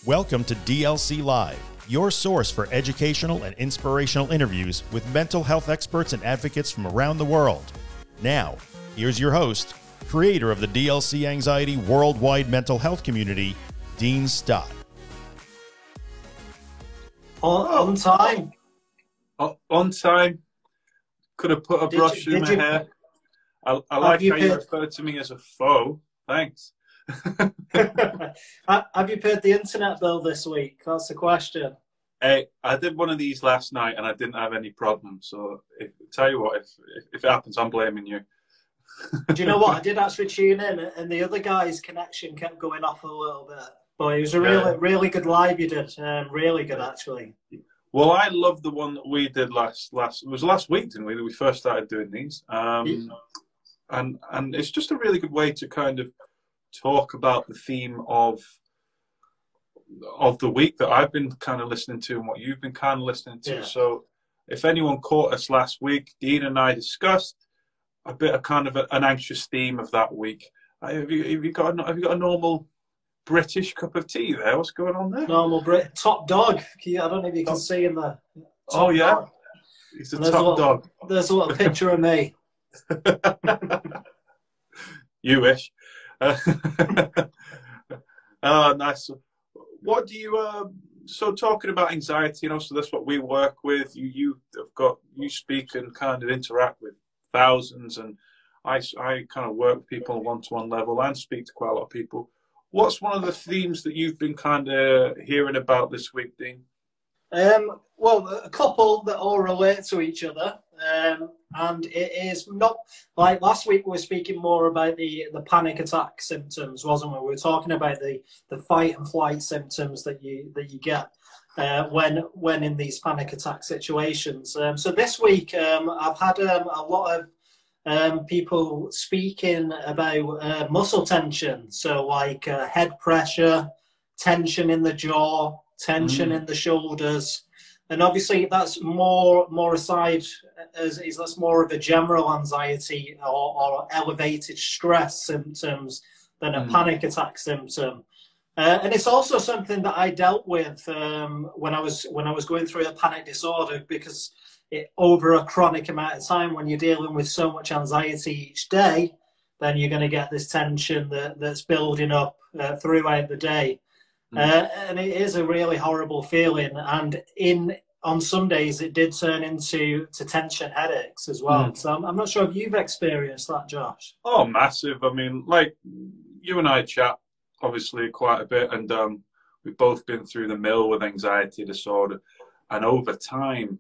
Welcome to DLC Live, your source for educational and inspirational interviews with mental health experts and advocates from around the world. Now, here's your host, creator of the DLC Anxiety worldwide mental health community, Dean Stott. On time. On time. Could have put a brush in my hair. I like how you refer to me as a foe. Thanks. Have you paid the internet bill this week? That's the question. Hey, I did one of these last night and I didn't have any problems. So, tell you what, if it happens, I'm blaming you. Do you know what? I did actually tune in, and the other guy's connection kept going off a little bit. But it was a really good live you did. Really good, actually. Well, I love the one that we did last. It was last week, didn't we? That we first started doing these. And it's just a really good way to kind of talk about the theme of the week that I've been kind of listening to and what you've been kind of listening to. Yeah. So if anyone caught us last week, Dean and I discussed a bit of kind of an anxious theme of that week. Have you got a normal British cup of tea there? What's going on there? Normal top dog. I don't know if you can see in the oh yeah, dog. He's a top dog. There's a little picture of me. You wish. Nice. What do you so talking about anxiety, so that's what we work with. You speak and kind of interact with thousands, and I kind of work with people on a one-to-one level and speak to quite a lot of people. What's one of the themes that you've been kind of hearing about this week, Dean? Well, a couple that all relate to each other. And it is not like last week we were speaking more about the panic attack symptoms, wasn't we? We were talking about the fight and flight symptoms that you get when in these panic attack situations. So this week I've had a lot of people speaking about muscle tension. So like head pressure, tension in the jaw, tension in the shoulders. And obviously that's more aside as that's more of a general anxiety or elevated stress symptoms than a panic attack symptom. And it's also something that I dealt with when I was going through a panic disorder, because over a chronic amount of time, when you're dealing with so much anxiety each day, then you're going to get this tension that's building up throughout the day. And it is a really horrible feeling. And on some days, it did turn into tension headaches as well. So I'm not sure if you've experienced that, Josh. Oh, massive. I mean, like, you and I chat, obviously, quite a bit. And we've both been through the mill with anxiety disorder. And over time,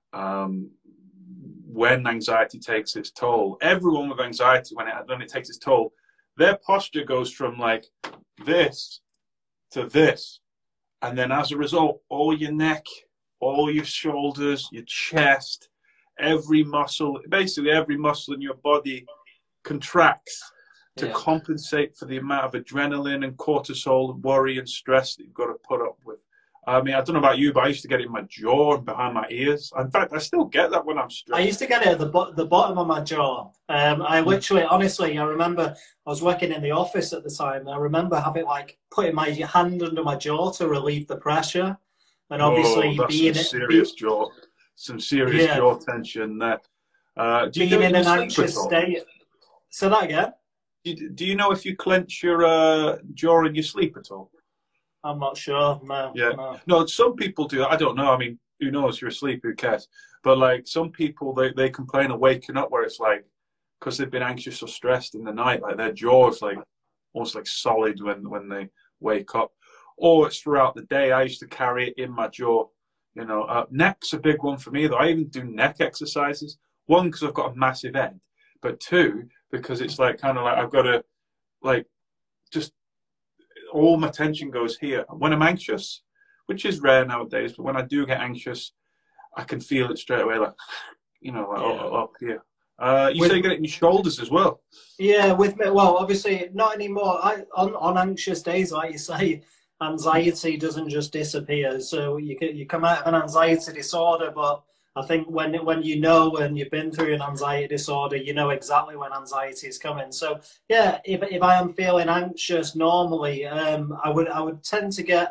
when anxiety takes its toll, everyone with anxiety, when it takes its toll, their posture goes from like this to this, and then as a result, all your neck, all your shoulders, your chest, basically every muscle in your body contracts to compensate for the amount of adrenaline and cortisol and worry and stress that you've got to put up with. I mean, I don't know about you, but I used to get it in my jaw and behind my ears. In fact, I still get that when I'm stressed. I used to get it at the bottom of my jaw. I literally, honestly, I remember I was working in the office at the time. I remember having putting my hand under my jaw to relieve the pressure, and obviously some serious jaw tension there. Being in an anxious state. Say that again. Do you know if you clench your jaw in your sleep at all? I'm not sure. No. Yeah. No, some people do. I don't know. I mean, who knows? You're asleep. Who cares? But like some people, they complain of waking up where it's like, because they've been anxious or stressed in the night, like their jaw is like almost like solid when they wake up. Or it's throughout the day. I used to carry it in my jaw. Neck's a big one for me, though. I even do neck exercises. One, because I've got a massive head. But two, because it's like kind of like I've got to like just all my tension goes here. When I'm anxious, which is rare nowadays, but when I do get anxious, I can feel it straight away, up here. You say you get it in your shoulders as well. Yeah, with me. Well, obviously not anymore. On anxious days, like you say, anxiety doesn't just disappear. So you come out of an anxiety disorder, but I think when you've been through an anxiety disorder, you know exactly when anxiety is coming. So yeah, if I am feeling anxious normally, I would tend to get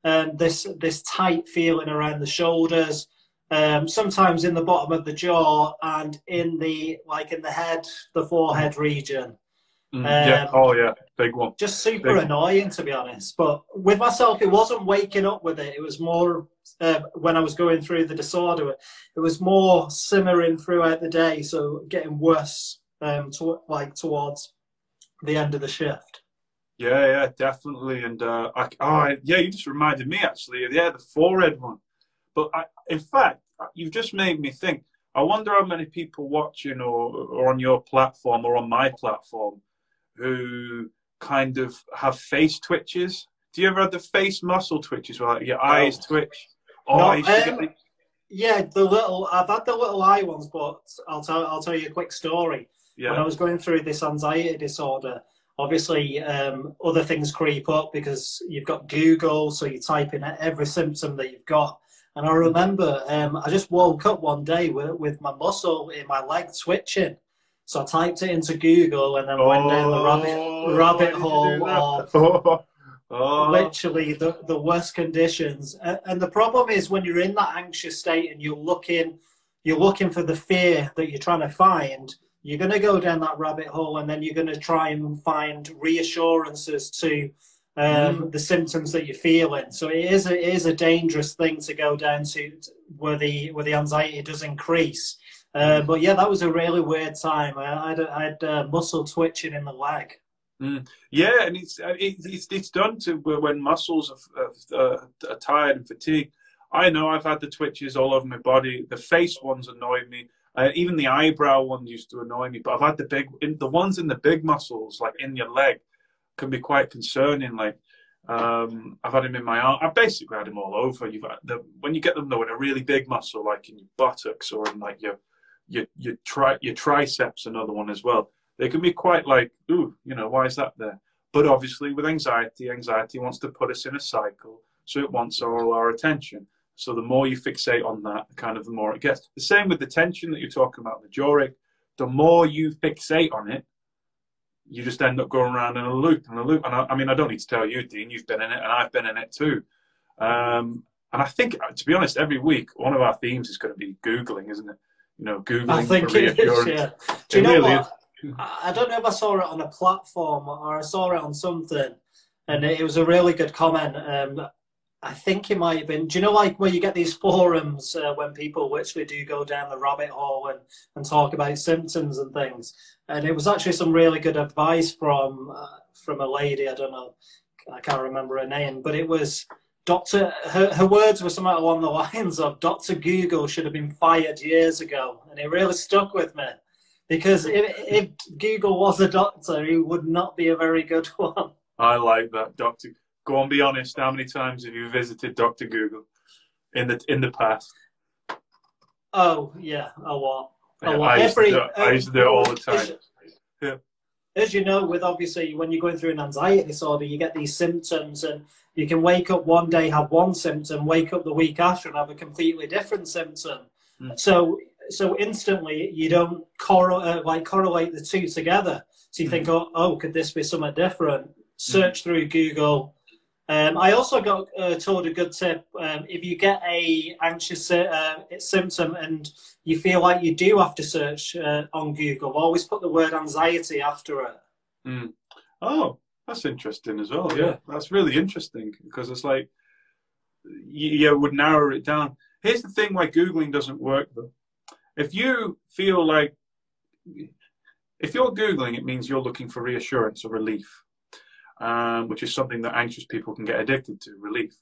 this tight feeling around the shoulders, sometimes in the bottom of the jaw and in the head, the forehead region. Yeah. Oh, yeah. Big one. Just super annoying, to be honest. But with myself, it wasn't waking up with it. It was more when I was going through the disorder. It was more simmering throughout the day, so getting worse towards the end of the shift. Yeah, definitely. And you just reminded me actually. Yeah, the forehead one. But in fact, you've just made me think. I wonder how many people watching or on your platform or on my platform who kind of have face twitches. Do you ever have the face muscle twitches where like, your eyes twitch? I've had the little eye ones, but I'll tell you a quick story. Yeah. When I was going through this anxiety disorder, obviously other things creep up because you've got Google, so you type in every symptom that you've got. And I remember I just woke up one day with my muscle in my leg twitching. So I typed it into Google and then went down the rabbit hole of literally the worst conditions. And the problem is when you're in that anxious state and you're looking for the fear that you're trying to find, you're going to go down that rabbit hole and then you're going to try and find reassurances to the symptoms that you're feeling. So it is a dangerous thing to go down to where the anxiety does increase. But yeah, that was a really weird time. I had muscle twitching in the leg. Yeah, and it's done to when muscles are tired and fatigued. I know I've had the twitches all over my body. The face ones annoy me. Even the eyebrow ones used to annoy me. But I've had the ones in the big muscles, like in your leg, can be quite concerning. Like I've had them in my arm. I basically had them all over. When you get them though in a really big muscle, like in your buttocks or in like your triceps, another one as well. They can be quite like, ooh, why is that there? But obviously with anxiety wants to put us in a cycle, so it wants all our attention. So the more you fixate on that, the more it gets. The same with the tension that you're talking about, the jaw ache. The more you fixate on it, you just end up going around in a loop and a loop. And I don't need to tell you, Dean, you've been in it and I've been in it too. And I think, to be honest, every week, one of our themes is going to be Googling, isn't it? Googling. I think it is, yeah. Do you know really what? I don't know if I saw it on a platform or I saw it on something, and it was a really good comment. I think it might have been, do you know, like where you get these forums when people literally do go down the rabbit hole and talk about symptoms and things? And it was actually some really good advice from a lady, I don't know, I can't remember her name, but it was her words were something along the lines of Dr. Google should have been fired years ago. And it really stuck with me. Because if Google was a doctor, he would not be a very good one. I like that, Doctor. Go on, be honest. How many times have you visited Dr. Google in the past? Oh yeah, a lot. I used to do it all the time. As you know, with obviously when you're going through an anxiety disorder, you get these symptoms, and you can wake up one day, have one symptom, wake up the week after and have a completely different symptom. So instantly you don't correlate the two together. So you think, oh, could this be something different? Search through Google. I also got told a good tip. If you get a anxious symptom and you feel like you do have to search on Google, always put the word anxiety after it. Oh, that's interesting as well. Yeah, that's really interesting because it's like you would narrow it down. Here's the thing why Googling doesn't work though. If you feel like, if you're Googling, it means you're looking for reassurance or relief, which is something that anxious people can get addicted to, relief.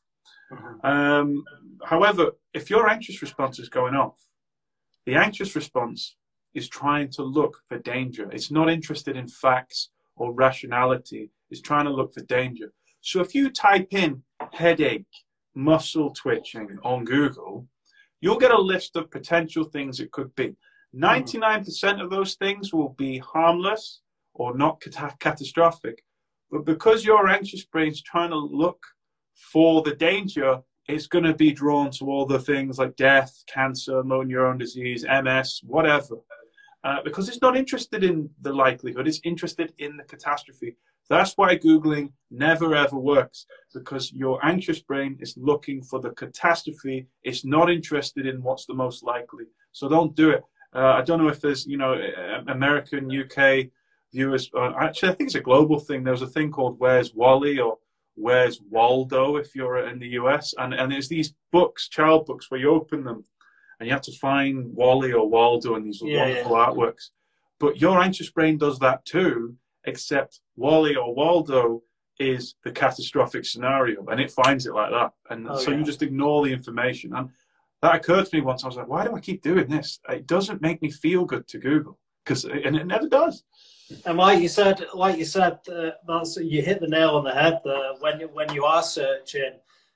However, if your anxious response is going off, the anxious response is trying to look for danger. It's not interested in facts or rationality. It's trying to look for danger. So if you type in headache, muscle twitching on Google, you'll get a list of potential things it could be. 99% of those things will be harmless or not catastrophic. But because your anxious brain's trying to look for the danger, it's going to be drawn to all the things like death, cancer, motor neuron disease, MS, whatever. Because it's not interested in the likelihood, it's interested in the catastrophe. That's why Googling never ever works, because your anxious brain is looking for the catastrophe. It's not interested in what's the most likely. So don't do it. I don't know if there's, American, UK viewers. Actually, I think it's a global thing. There's a thing called Where's Wally or Where's Waldo if you're in the US. And there's these books, child books, where you open them and you have to find Wally or Waldo and these wonderful artworks. But your anxious brain does that too, except Wally or Waldo is the catastrophic scenario, and it finds it like that. And you just ignore the information. And that occurred to me once. I was like, why do I keep doing this? It doesn't make me feel good to Google, and it never does. And like you said, that's, you hit the nail on the head there. When you are searching,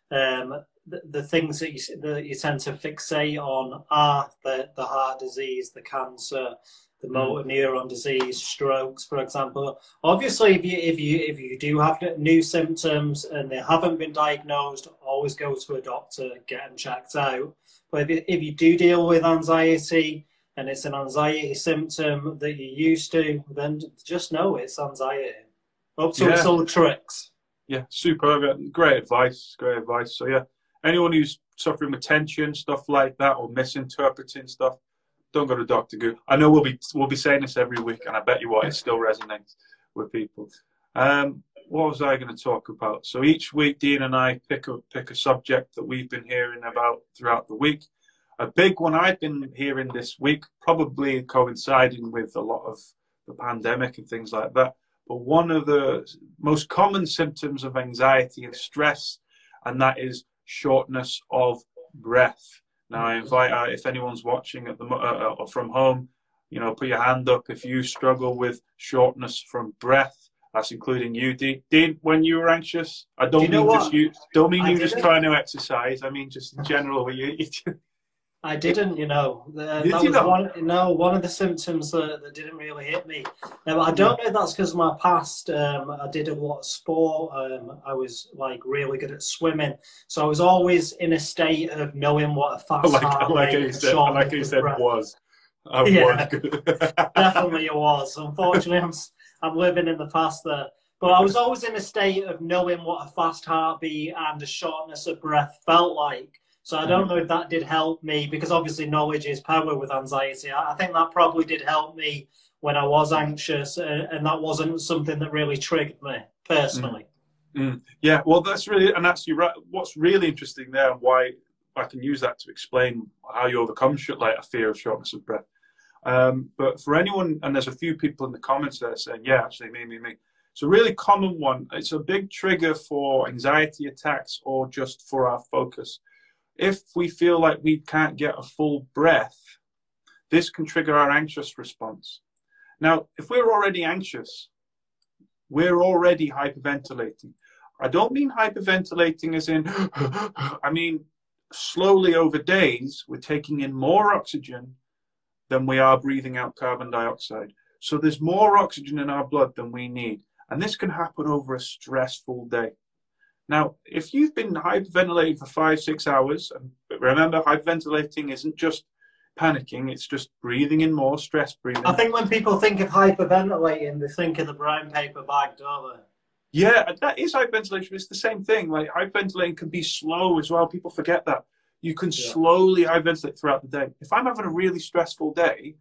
the things that you tend to fixate on are the heart disease, the cancer, the motor neuron disease, strokes, for example. Obviously, if you do have new symptoms and they haven't been diagnosed, always go to a doctor, get them checked out. But if you do deal with anxiety and it's an anxiety symptom that you're used to, then just know it's anxiety. Up to its old tricks. Yeah, superb. Great advice. So yeah, anyone who's suffering with tension, stuff like that, or misinterpreting stuff, don't go to Dr. Goo. I know we'll be saying this every week, and I bet you what, it still resonates with people. What was I going to talk about? So each week, Dean and I pick a subject that we've been hearing about throughout the week. A big one I've been hearing this week, probably coinciding with a lot of the pandemic and things like that, but one of the most common symptoms of anxiety and stress, and that is shortness of breath. Now, I invite, if anyone's watching from home, put your hand up if you struggle with shortness from breath. That's including you, Dean. When you were anxious, I don't mean you just trying to exercise. I mean just in general. I didn't, one of the symptoms that didn't really hit me. Now, I don't know if that's because of my past. I did a lot of sport. I was really good at swimming, so I was always in a state of knowing what a fast heart rate. Like you said, was. Definitely it was. Unfortunately, I'm living in the past there. But I was always in a state of knowing what a fast heartbeat and a shortness of breath felt like. So I don't know if that did help me, because obviously knowledge is power with anxiety. I think that probably did help me when I was anxious, and that wasn't something that really triggered me personally. Yeah, well, that's you're right. What's really interesting there, and why I can use that to explain how you overcome a fear of shortness of breath. But for anyone, and there's a few people in the comments there saying, yeah, actually, me. It's a really common one. It's a big trigger for anxiety attacks or just for our focus. If we feel like we can't get a full breath, this can trigger our anxious response. Now, if we're already anxious, we're already hyperventilating. I don't mean hyperventilating as in, I mean, slowly over days, we're taking in more oxygen than we are breathing out carbon dioxide. So there's more oxygen in our blood than we need. And this can happen over a stressful day. Now, if you've been hyperventilating for 5-6 hours, and remember, hyperventilating isn't just panicking, it's just breathing in more, stress breathing. I think when people think of hyperventilating, they think of the brown paper bag, don't they? Yeah, that is hyperventilation. It's the same thing. Like, hyperventilating can be slow as well. People forget that. You can slowly hyperventilate throughout the day. If I'm having a really stressful day,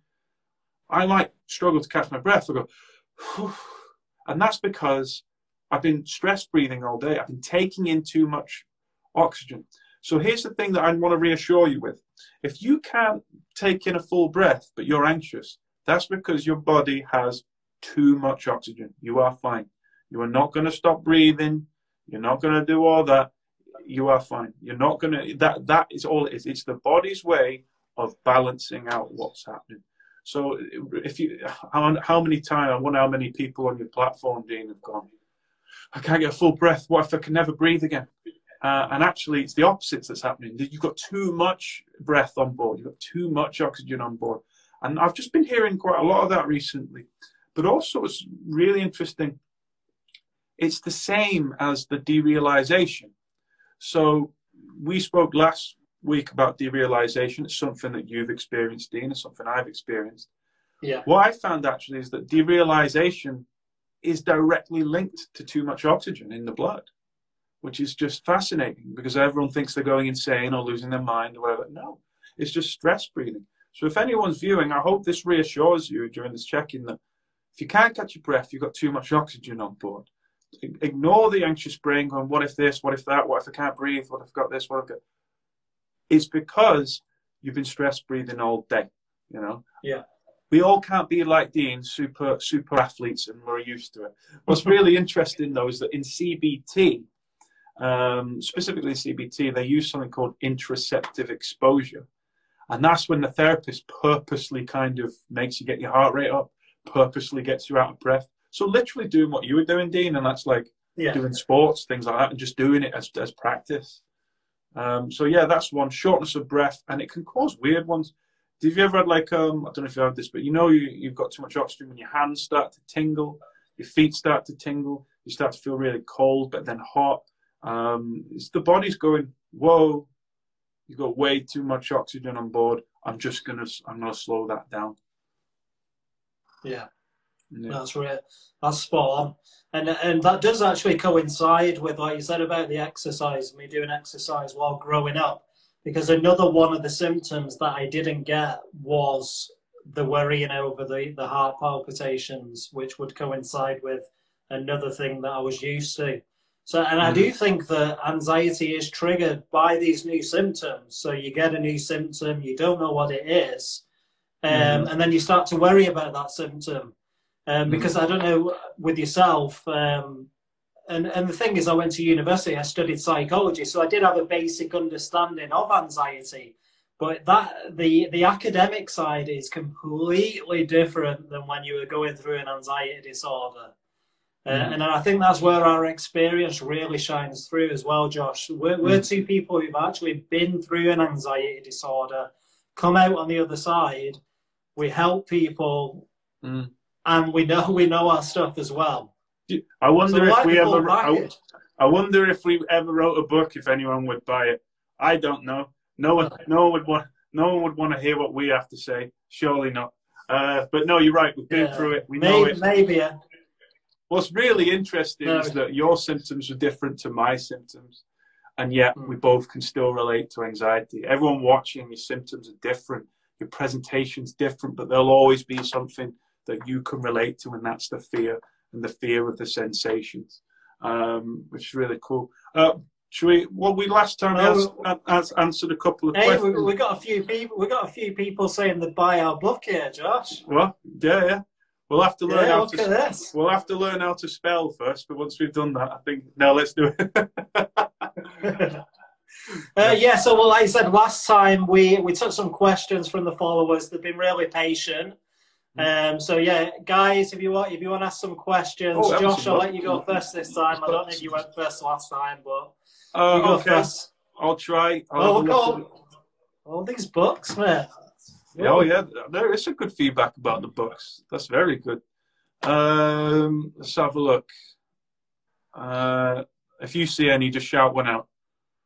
I might struggle to catch my breath. I go, whew. And that's because I've been stress breathing all day. I've been taking in too much oxygen. So here's the thing that I want to reassure you with. If you can't take in a full breath, but you're anxious, that's because your body has too much oxygen. You are fine. You are not going to stop breathing. You're not going to do all that. You are fine. You're not going to, that is all it is. It's the body's way of balancing out what's happening. So if you, how many times, I wonder how many people on your platform, Dean, have gone, I can't get a full breath. What if I can never breathe again? And actually, it's the opposite that's happening. You've got too much breath on board. You've got too much oxygen on board. And I've just been hearing quite a lot of that recently. But also, it's really interesting. It's the same as the derealization. So we spoke last week about derealization. It's something that you've experienced, Dean. It's something I've experienced. Yeah. What I found actually is that derealization is directly linked to too much oxygen in the blood, which is just fascinating because everyone thinks they're going insane or losing their mind or whatever. No, it's just stress breathing. So if anyone's viewing, I hope this reassures you during this check-in that if you can't catch your breath, you've got too much oxygen on board. Ignore the anxious brain going, what if this, what if that, what if I can't breathe, what if I've got this, what if I've got... It's because you've been stress breathing all day, you know? Yeah. We all can't be like Dean, super athletes, and we're used to it. What's really interesting, though, is that in CBT, specifically CBT, they use something called interoceptive exposure. And that's when the therapist purposely kind of makes you get your heart rate up, purposely gets you out of breath. So literally doing what you were doing, Dean, and that's like doing sports, things like that, and just doing it as practice. So yeah, that's one, shortness of breath, and it can cause weird ones. Have you ever had like, I don't know if you have this, but you know you've got too much oxygen when your hands start to tingle, your feet start to tingle, you start to feel really cold, but then hot. It's the body's going, whoa, you've got way too much oxygen on board. I'm gonna slow that down. Yeah. That's right. That's spot on. And that does actually coincide with what you said about the exercise, me doing exercise while growing up. Because another one of the symptoms that I didn't get was the worrying over the heart palpitations, which would coincide with another thing that I was used to. So, and I do think that anxiety is triggered by these new symptoms. So you get a new symptom, you don't know what it is, and then you start to worry about that symptom. Because I don't know with yourself, and the thing is, I went to university, I studied psychology, so I did have a basic understanding of anxiety. But the academic side is completely different than when you were going through an anxiety disorder. And I think that's where our experience really shines through as well, Josh. We're two people who've actually been through an anxiety disorder, come out on the other side. We help people, and we know our stuff as well. I wonder if we ever. I wonder if we ever wrote a book. If anyone would buy it, I don't know. No one would want to hear what we have to say. Surely not. But no, you're right. We've been through it. We know it. Maybe. What's really interesting is that your symptoms are different to my symptoms, and yet we both can still relate to anxiety. Everyone watching, your symptoms are different, your presentation's different, but there'll always be something that you can relate to, and that's the fear and the fear of the sensations, which is really cool. Should we? Well, we last time answered a couple of questions. We got a few people. We got a few people saying they buy our book here, Josh. Well, yeah. We'll have to learn how to. We'll have to learn how to spell first. But once we've done that, I think let's do it. So like I said last time, we took some questions from the followers. They've been really patient. So yeah, guys, if you want to ask some questions, Josh, I'll let you go first this time. I don't think you went first last time, but you go first. I'll try. Look at all these books, man. Oh yeah, there is some good feedback about the books. That's very good. Let's have a look. If you see any, just shout one out,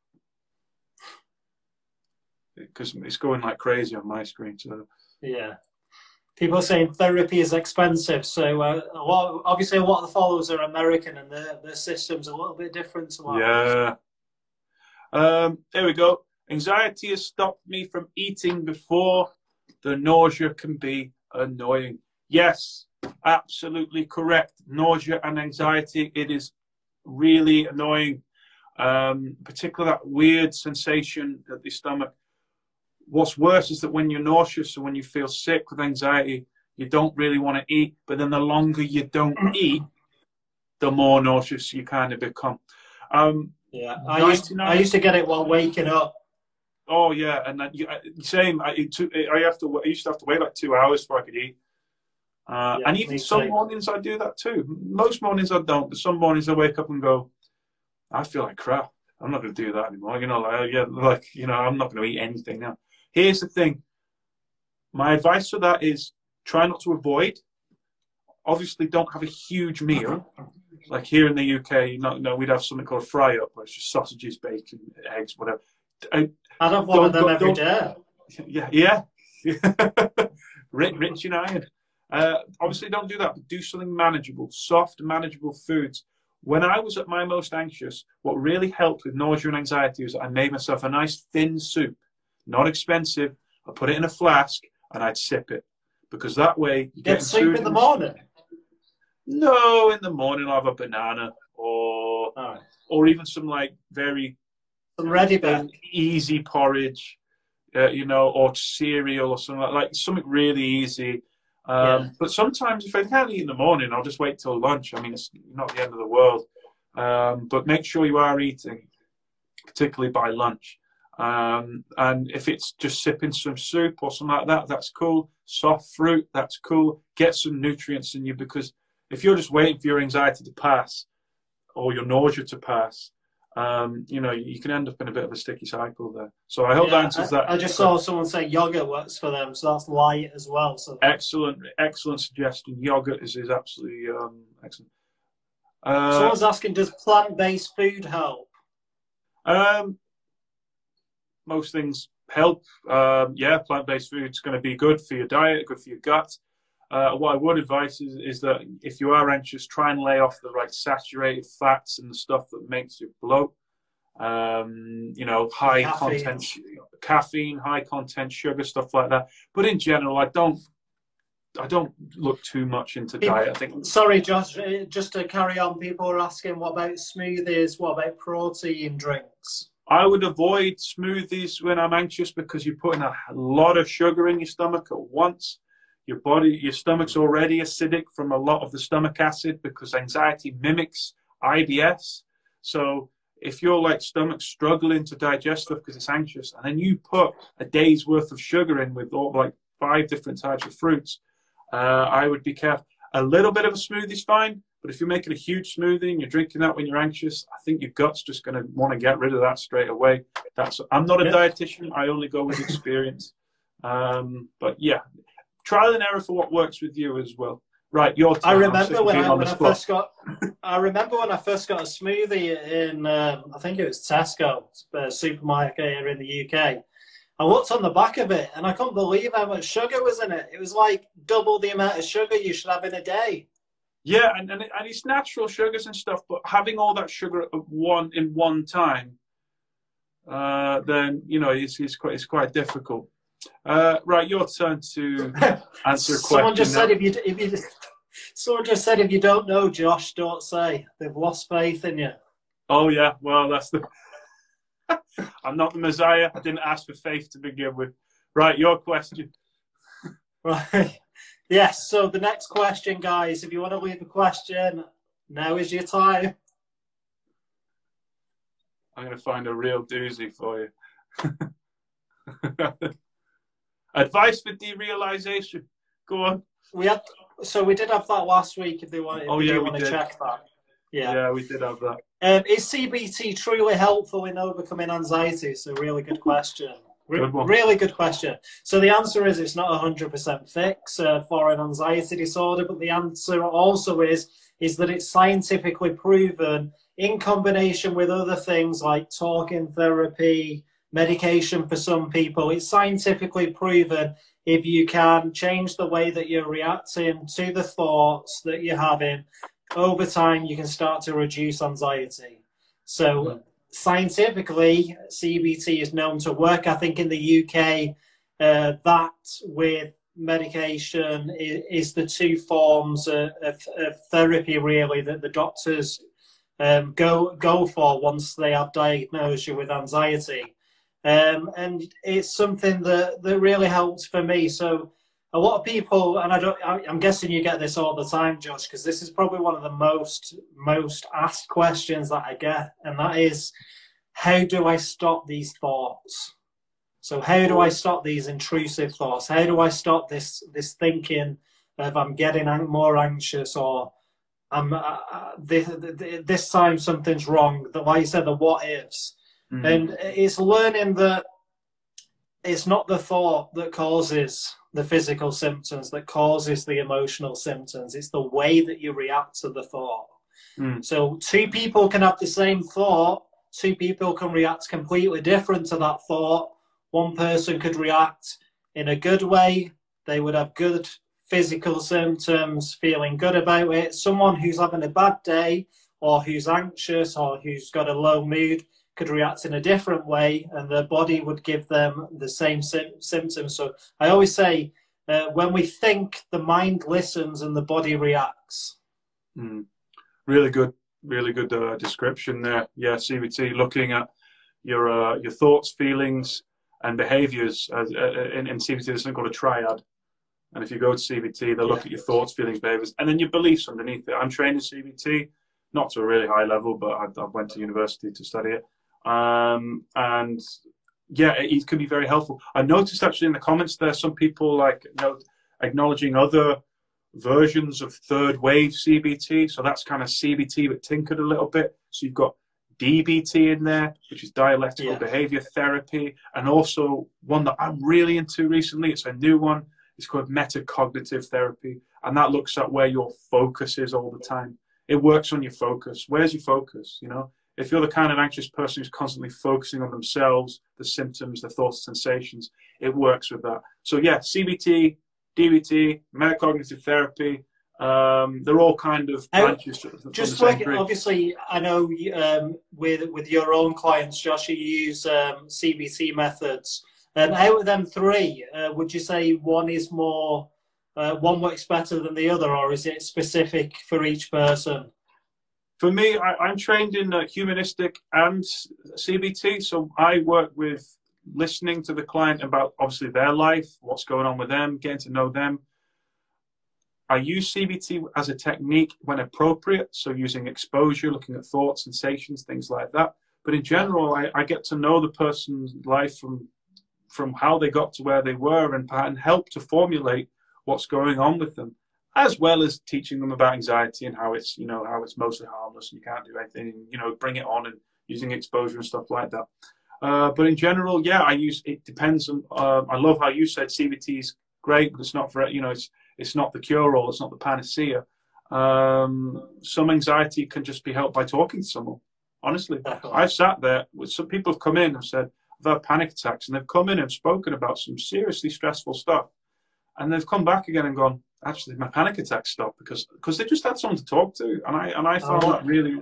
because it's going like crazy on my screen. So yeah, people are saying therapy is expensive. So obviously a lot of the followers are American, and their system's a little bit different to ours. Yeah. There we go. Anxiety has stopped me from eating before. The nausea can be annoying. Yes, absolutely correct. Nausea and anxiety, it is really annoying. Particularly that weird sensation at the stomach. What's worse is that when you're nauseous and when you feel sick with anxiety, you don't really want to eat. But then the longer you don't eat, the more nauseous you kind of become. I used to get it while waking up. Oh yeah, and then same. I used to have to wait like 2 hours before I could eat. And even some mornings I do that too. Most mornings I don't, but some mornings I wake up and go, I feel like crap. I'm not going to do that anymore. I'm not going to eat anything now. Here's the thing. My advice for that is try not to avoid. Obviously, don't have a huge meal. Like here in the UK, we'd have something called a fry-up, where it's just sausages, bacon, eggs, whatever. I'd have one of them every day. Yeah. Rich in iron. Obviously, don't do that, but do something manageable, soft, manageable foods. When I was at my most anxious, what really helped with nausea and anxiety was I made myself a nice thin soup, not expensive. I put it in a flask and I'd sip it, because that way you get soup in the morning. No, in the morning I'll have a banana or even some like some ready easy porridge, or cereal or something like something really easy. But sometimes if I can't eat in the morning, I'll just wait till lunch. I mean, it's not the end of the world. But make sure you are eating, particularly by lunch. And if it's just sipping some soup or something like that, that's cool. Soft fruit, that's cool. Get some nutrients in you, because if you're just waiting for your anxiety to pass or your nausea to pass, you can end up in a bit of a sticky cycle there. So I hope that answers that. I just saw someone say yogurt works for them, so that's light as well. So excellent suggestion. Yogurt is absolutely excellent. Someone's asking, does plant-based food help? Most things help. Plant-based food is going to be good for your diet, good for your gut. What I would advise is that if you are anxious, try and lay off the right saturated fats and the stuff that makes you bloat. High content caffeine, high content sugar, stuff like that. But in general, I don't look too much into diet. I think. Sorry, Josh. Just to carry on, people are asking, what about smoothies? What about protein drinks? I would avoid smoothies when I'm anxious, because you're putting a lot of sugar in your stomach at once. Your stomach's already acidic from a lot of the stomach acid, because anxiety mimics IBS. So if you're like stomach struggling to digest stuff because it's anxious, and then you put a day's worth of sugar in with all like 5 different types of fruits, I would be careful. A little bit of a smoothie's fine, but if you're making a huge smoothie and you're drinking that when you're anxious, I think your gut's just going to want to get rid of that straight away. I'm not a dietitian. I only go with experience. But yeah, trial and error for what works with you as well. Right, your turn. I remember when I first got a smoothie in I think it was Tesco, a supermarket here in the UK. I looked on the back of it and I couldn't believe how much sugar was in it. It was like double the amount of sugar you should have in a day. Yeah, and it's natural sugars and stuff, but having all that sugar at one time, then it's quite difficult. Right, your turn to answer a question. Someone just said if you don't know, Josh, don't say. They've lost faith in you. Oh yeah, well that's the. I'm not the Messiah. I didn't ask for faith to begin with. Right, your question. Right. Yes. So the next question, guys. If you want to leave a question, now is your time. I'm going to find a real doozy for you. Advice for derealization. Go on. We did have that last week. If they want, to check that. Yeah, we did have that. Is CBT truly helpful in overcoming anxiety? It's a really good question. Really good question. So the answer is it's not 100% fix for an anxiety disorder, but the answer also is that it's scientifically proven in combination with other things like talking therapy, medication for some people. It's scientifically proven if you can change the way that you're reacting to the thoughts that you're having, over time you can start to reduce anxiety. So scientifically, CBT is known to work. I think in the UK, that with medication is the 2 forms of therapy really that the doctors go for once they have diagnosed you with anxiety. And it's something that really helps for me. So a lot of people, and I'm guessing you get this all the time, Josh, because this is probably one of the most asked questions that I get, and that is, how do I stop these thoughts? So how do I stop these intrusive thoughts? How do I stop this thinking of I'm getting more anxious, or this time something's wrong? Like you said, the what ifs. Mm-hmm. And it's learning that it's not the thought that causes the physical symptoms, that causes the emotional symptoms. It's the way that you react to the thought. So 2 people can have the same thought. 2 people can react completely different to that thought. One person could react in a good way. They would have good physical symptoms, feeling good about it. Someone who's having a bad day or who's anxious or who's got a low mood could react in a different way, and their body would give them the same symptoms. So I always say, when we think, the mind listens and the body reacts. Really good description there. Yeah, CBT, looking at your thoughts, feelings, and behaviors. In CBT, there's something called a triad. And if you go to CBT, they'll look at your thoughts, feelings, behaviors, and then your beliefs underneath it. I'm trained in CBT, not to a really high level, but I went to university to study it. And yeah, it can be very helpful. I noticed actually in the comments there, some people acknowledging other versions of third wave CBT. So that's kind of CBT but tinkered a little bit. So you've got DBT in there, which is dialectical behavior therapy, and also one that I'm really into recently. It's a new one. It's called metacognitive therapy, and that looks at where your focus is all the time. It works on your focus. Where's your focus? You know, if you're the kind of anxious person who's constantly focusing on themselves, the symptoms, the thoughts, sensations, it works with that. So yeah, CBT, DBT, metacognitive therapy, they're all kind of branches. Just like, obviously, I know with your own clients, Josh, you use CBT methods. Out of them three, would you say one is more, one works better than the other, or is it specific for each person? For me, I'm trained in humanistic and CBT, so I work with listening to the client about obviously their life, what's going on with them, getting to know them. I use CBT as a technique when appropriate, so using exposure, looking at thoughts, sensations, things like that. But in general, I get to know the person's life from how they got to where they were and help to formulate what's going on with them, as well as teaching them about anxiety and how it's mostly harmless and you can't do anything, bring it on and using exposure and stuff like that. But in general, yeah, it depends on, I love how you said CBT is great, but it's not for, it's not the cure-all, it's not the panacea. Some anxiety can just be helped by talking to someone, honestly. I've sat there with some people have come in and said, I've had panic attacks, and they've come in and spoken about some seriously stressful stuff. And they've come back again and gone, actually, my panic attack stopped because they just had someone to talk to. And I found that really,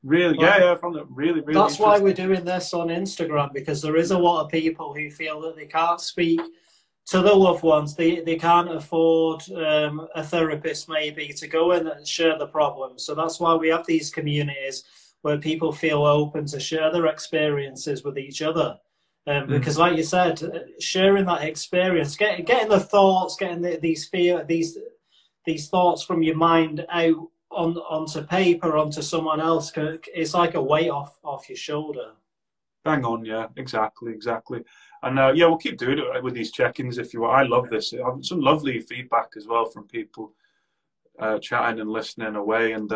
I found that really, really That's why we're doing this on Instagram, because there is a lot of people who feel that they can't speak to their loved ones. They can't afford a therapist maybe to go in and share the problems. So that's why we have these communities where people feel open to share their experiences with each other. Because, like you said, sharing that experience, getting the thoughts, getting these thoughts from your mind out onto paper, onto someone else, it's like a weight off your shoulder. Bang on, yeah, exactly. And we'll keep doing it with these check-ins if you want. I love this. I have some lovely feedback as well from people chatting and listening away, and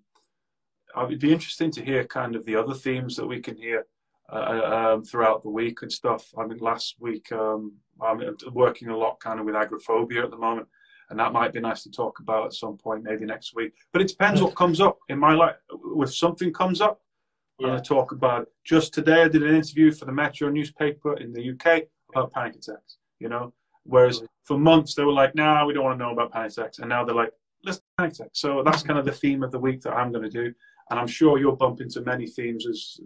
it'd be interesting to hear kind of the other themes that we can hear throughout the week and stuff. I mean, last week I'm working a lot kind of with agoraphobia at the moment, and that might be nice to talk about at some point, maybe next week. But it depends what comes up in my life. If something comes up, I'm going to talk about it. Just today I did an interview for the Metro newspaper in the UK about panic attacks, whereas for months they were like, nah, we don't want to know about panic attacks, and now they're like, let's do panic attacks. So that's kind of the theme of the week that I'm going to do, and I'm sure you'll bump into many themes as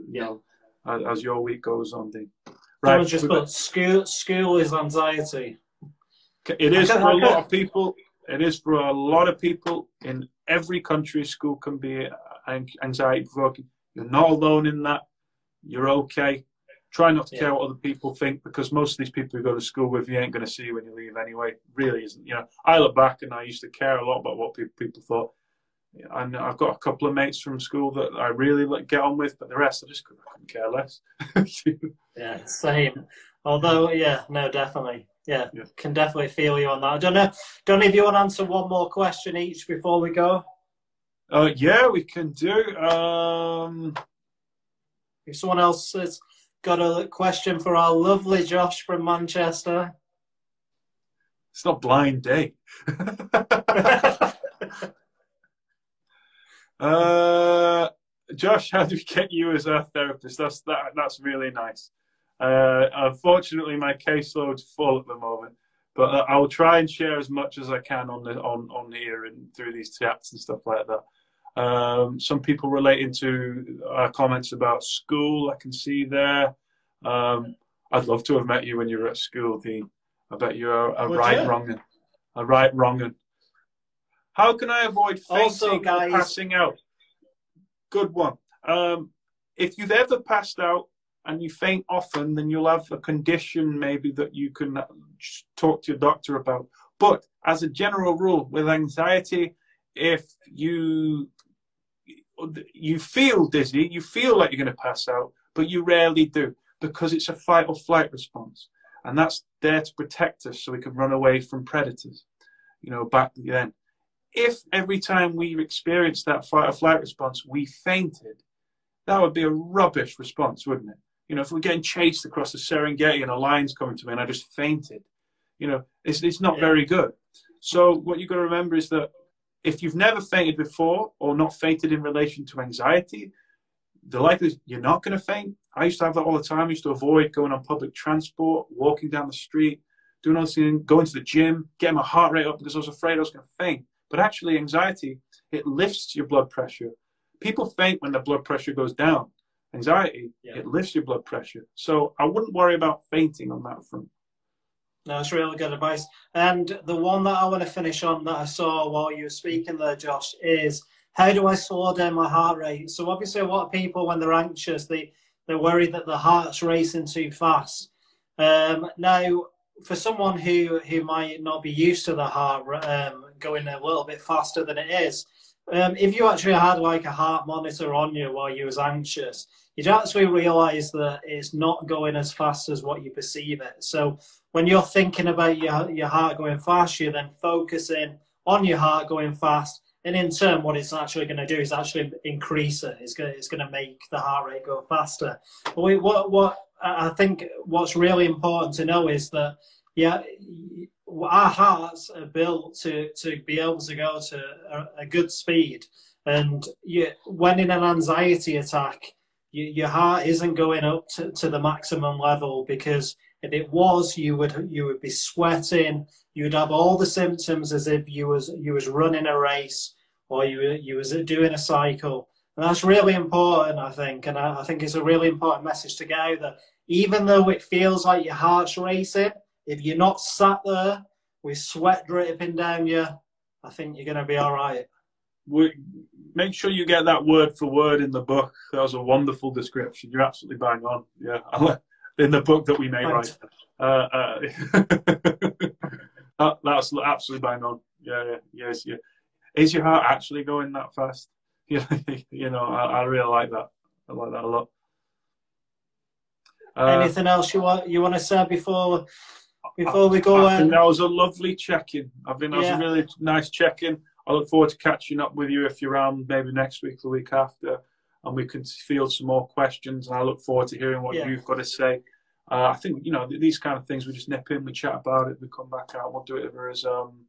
as your week goes on. Right, just put school is anxiety. It is for a lot of people. It is for a lot of people in every country. School can be anxiety provoking. You're not alone in that. You're okay. Try not to care what other people think, because most of these people who go to school with you ain't going to see you when you leave anyway. Really isn't. I look back and I used to care a lot about what people thought. And I've got a couple of mates from school that I really get on with, but the rest I couldn't care less. Yeah, same. Although, definitely. Yeah, can definitely feel you on that. I don't know if you want to answer one more question each before we go. Yeah, we can do. If someone else has got a question for our lovely Josh from Manchester. It's not blind date. Josh, how do we get you as our therapist? That's really nice. Unfortunately, my caseload's full at the moment, But I will try and share as much as I can on here and through these chats and stuff like that. Some people relating to comments about school, I can see there. I'd love to have met you when you were at school, Dean. I bet you're a right wrong'un. How can I avoid fainting or passing out? Good one. If you've ever passed out and you faint often, then you'll have a condition maybe that you can talk to your doctor about. But as a general rule, with anxiety, if you feel dizzy, you feel like you're going to pass out, but you rarely do, because it's a fight or flight response. And that's there to protect us so we can run away from predators, back then. If every time we experienced that fight or flight response, we fainted, that would be a rubbish response, wouldn't it? If we're getting chased across the Serengeti and a lion's coming to me and I just fainted, it's not very good. So what you've got to remember is that if you've never fainted before or not fainted in relation to anxiety, the likelihood is you're not going to faint. I used to have that all the time. I used to avoid going on public transport, walking down the street, doing all this thing, going to the gym, getting my heart rate up because I was afraid I was going to faint. But actually, anxiety, it lifts your blood pressure. People faint when the blood pressure goes down. Anxiety, it lifts your blood pressure. So I wouldn't worry about fainting on that front. No, it's really good advice. And the one that I want to finish on that I saw while you were speaking there, Josh, is how do I slow down my heart rate? So obviously a lot of people, when they're anxious, they're worried that the heart's racing too fast. Now, for someone who might not be used to the heart going a little bit faster than it is, if you actually had like a heart monitor on you while you was anxious, you'd actually realise that it's not going as fast as what you perceive it. So when you're thinking about your heart going fast, you're then focusing on your heart going fast, and in turn, what it's actually going to do is actually increase it. It's going to make the heart rate go faster. But what I think what's really important to know is that our hearts are built to be able to go to a good speed, and when in an anxiety attack, your heart isn't going up to the maximum level, because if it was, you would be sweating. You'd have all the symptoms as if you was running a race or you was doing a cycle. And that's really important, I think. And I think it's a really important message to get out, that even though it feels like your heart's racing, if you're not sat there with sweat dripping down you, I think you're going to be all right. Make sure you get that word for word in the book. That was a wonderful description. You're absolutely bang on. Yeah, in the book that we may write. That's absolutely bang on. Yes. Is your heart actually going that fast? I really like that. I like that a lot. Anything else you want to say before we go? I think that was a lovely check-in. I think that was a really nice check-in. I look forward to catching up with you if you're around maybe next week, the week after, and we can field some more questions. And I look forward to hearing what you've got to say. I think, these kind of things, we just nip in, we chat about it, we come back out, we'll do it as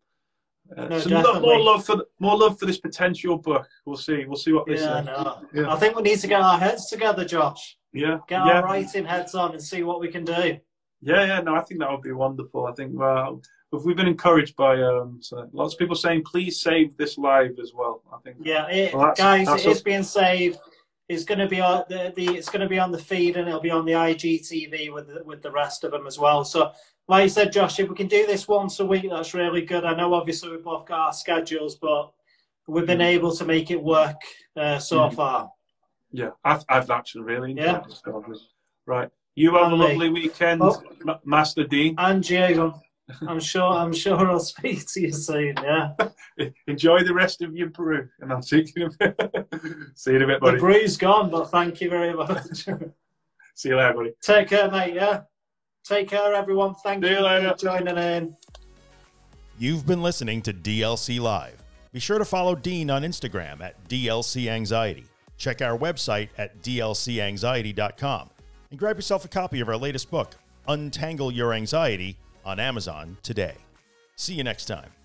more love for this potential book. We'll see what they say. No. Yeah. I think we need to get our heads together, Josh. Get our writing heads on and see what we can do. No, I think that would be wonderful. I think we've been encouraged by lots of people saying, please save this live as well. I think it is being saved. It's going to be on it's going to be on the feed, and it'll be on the IGTV with the rest of them as well. So, like you said, Josh, if we can do this once a week, that's really good. I know obviously we've both got our schedules, but we've been able to make it work so far. Yeah, I've actually really enjoyed this. Right, you have a lovely weekend, Master Dean. And you. I'm sure I'll speak to you soon. Yeah. Enjoy the rest of your brew, and I'll see you in a bit. See you in a bit, buddy. The brew's gone, but thank you very much. See you later, buddy. Take care, mate. Yeah. Take care, everyone. Thank you later for joining in. You've been listening to DLC Live. Be sure to follow Dean on Instagram at DLC Anxiety. Check our website at dlcanxiety.com and grab yourself a copy of our latest book, Untangle Your Anxiety, on Amazon today. See you next time.